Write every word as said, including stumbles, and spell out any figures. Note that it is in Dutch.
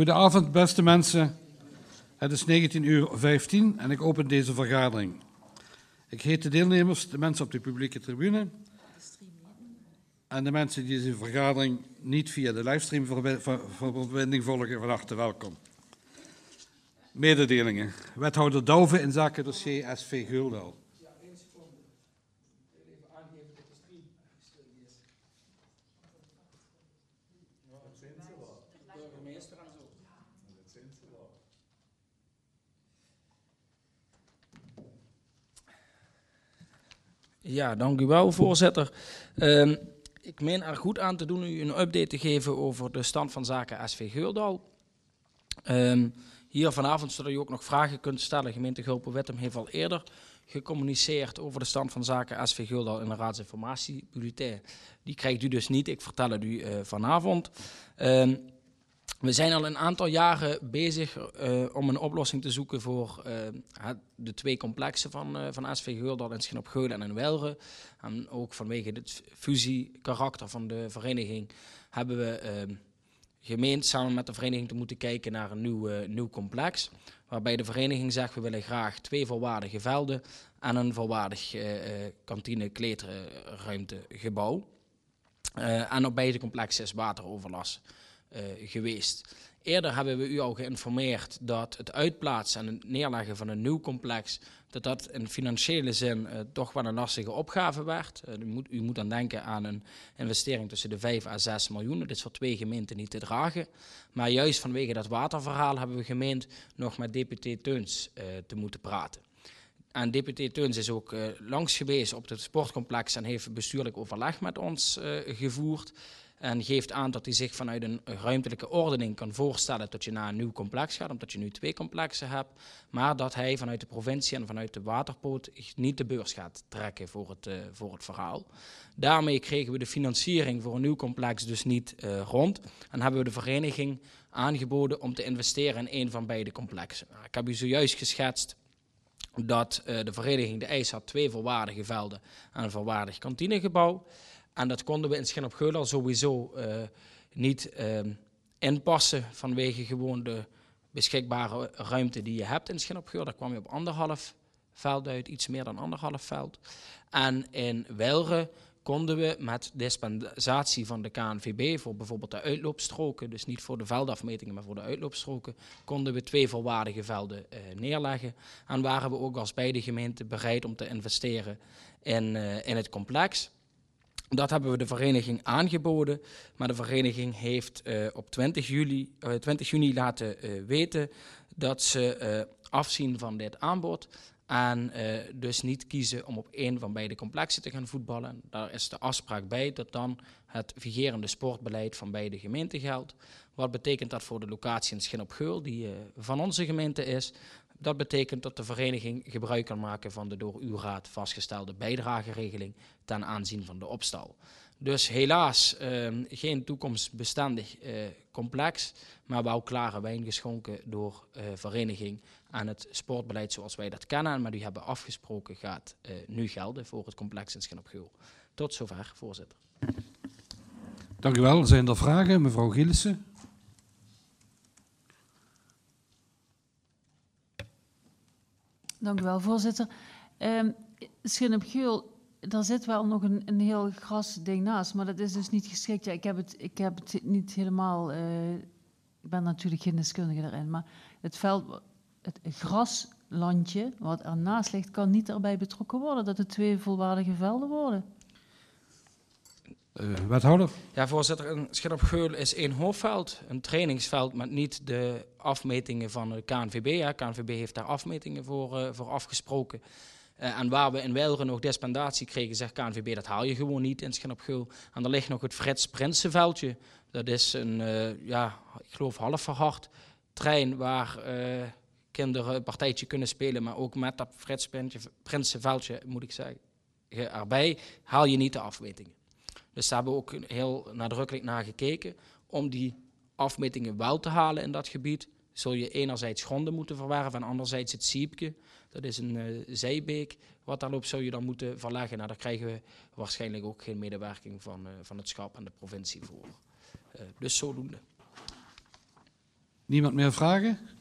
Goedenavond, beste mensen. Het is negentien uur vijftien en ik open deze vergadering. Ik heet de deelnemers, de mensen op de publieke tribune en de mensen die deze vergadering niet via de livestreamverbinding volgen, van harte welkom. Mededelingen. Wethouder Douwe in zaken dossier S V Geuldal. Ja, één seconde. Ik wil even aangeven dat de stream stil is. Ja, dat zijn ze wel. Burgemeester en zo. Dat zijn ze wel. Ja, dank u wel, voorzitter. Um, ik meen er goed aan te doen u een update te geven over de stand van zaken S V Geuldal. Um, Hier vanavond, zodat u ook nog vragen kunt stellen. Gemeente Gulpen-Wittem heeft al eerder gecommuniceerd over de stand van zaken S V Geuldal in de raadsinformatiebulletin. Die krijgt u dus niet, ik vertel het u uh, vanavond. Uh, we zijn al een aantal jaren bezig uh, om een oplossing te zoeken voor uh, het, de twee complexen van, uh, van S V Geuldal in Schin-op-Geulen en in Welre. En ook vanwege het fusiekarakter van de vereniging hebben we Uh, gemeend samen met de vereniging te moeten kijken naar een nieuw, uh, nieuw complex. Waarbij de vereniging zegt, we willen graag twee volwaardige velden en een volwaardig uh, kantine kleedruimtegebouw. Uh, en op beide complexen is wateroverlast uh, geweest. Eerder hebben we u al geïnformeerd dat het uitplaatsen en het neerleggen van een nieuw complex, dat dat in financiële zin uh, toch wel een lastige opgave werd. Uh, u, moet, u moet dan denken aan een investering tussen de vijf à zes miljoen. Dat is voor twee gemeenten niet te dragen. Maar juist vanwege dat waterverhaal hebben we gemeend nog met deputé Teuns uh, te moeten praten. En deputé Teuns is ook uh, langs geweest op het sportcomplex en heeft bestuurlijk overleg met ons uh, gevoerd. En geeft aan dat hij zich vanuit een ruimtelijke ordening kan voorstellen dat je naar een nieuw complex gaat, omdat je nu twee complexen hebt. Maar dat hij vanuit de provincie en vanuit de waterpoot niet de beurs gaat trekken voor het, uh, voor het verhaal. Daarmee kregen we de financiering voor een nieuw complex dus niet uh, rond. En hebben we de vereniging aangeboden om te investeren in een van beide complexen. Nou, ik heb u zojuist geschetst dat uh, de vereniging de eis had twee volwaardige velden en een volwaardig kantinegebouw. En dat konden we in Schin-op-Geuldal sowieso uh, niet uh, inpassen vanwege gewoon de beschikbare ruimte die je hebt in Schin-op-Geuldal. Daar kwam je op anderhalf veld uit, iets meer dan anderhalf veld. En in Welre konden we met dispensatie van de K N V B voor bijvoorbeeld de uitloopstroken, dus niet voor de veldafmetingen, maar voor de uitloopstroken, konden we twee volwaardige velden uh, neerleggen. En waren we ook als beide gemeenten bereid om te investeren in, uh, in het complex. Dat hebben we de vereniging aangeboden, maar de vereniging heeft uh, op twintig juni laten uh, weten dat ze uh, afzien van dit aanbod en uh, dus niet kiezen om op één van beide complexen te gaan voetballen. Daar is de afspraak bij dat dan het vigerende sportbeleid van beide gemeenten geldt. Wat betekent dat voor de locatie in Schin-op-Geul, die uh, van onze gemeente is? Dat betekent dat de vereniging gebruik kan maken van de door uw raad vastgestelde bijdrageregeling ten aanzien van de opstal. Dus helaas uh, geen toekomstbestendig uh, complex, maar wel klare wijn geschonken door uh, vereniging en het sportbeleid zoals wij dat kennen en met u hebben afgesproken gaat uh, nu gelden voor het complex in Schin-op-Geul. Tot zover, voorzitter. Dank u wel. Zijn er vragen, mevrouw Gielissen? Dank u wel, voorzitter. Um, Schin-op-Geul, daar zit wel nog een, een heel grasding naast, maar dat is dus niet geschikt. Ja, ik, heb het, ik heb het niet helemaal, uh, ik ben natuurlijk geen deskundige daarin, maar het veld, het graslandje wat ernaast ligt, kan niet erbij betrokken worden dat het twee volwaardige velden worden. Uh, wethouder? Ja, voorzitter, een Schin-op-Geul is één hoofdveld, een trainingsveld met niet de afmetingen van de K N V B. Ja. K N V B heeft daar afmetingen voor, uh, voor afgesproken. Uh, en waar we in Welre nog dispensatie kregen, zegt K N V B, dat haal je gewoon niet in Schin-op-Geul. En er ligt nog het Frits Prinsenveldje. Dat is een, uh, ja, ik geloof half verhard trein waar uh, kinderen een partijtje kunnen spelen, maar ook met dat Frits Prinsenveldje, moet ik zeggen, erbij haal je niet de afmetingen. Dus daar hebben we ook heel nadrukkelijk naar gekeken. Om die afmetingen wel te halen in dat gebied, zul je enerzijds gronden moeten verwerven en anderzijds het Siepke. Dat is een uh, zijbeek. Wat daarop zou je dan moeten verleggen. Nou, daar krijgen we waarschijnlijk ook geen medewerking van, uh, van het schap en de provincie voor. Uh, dus zodoende. Niemand meer vragen?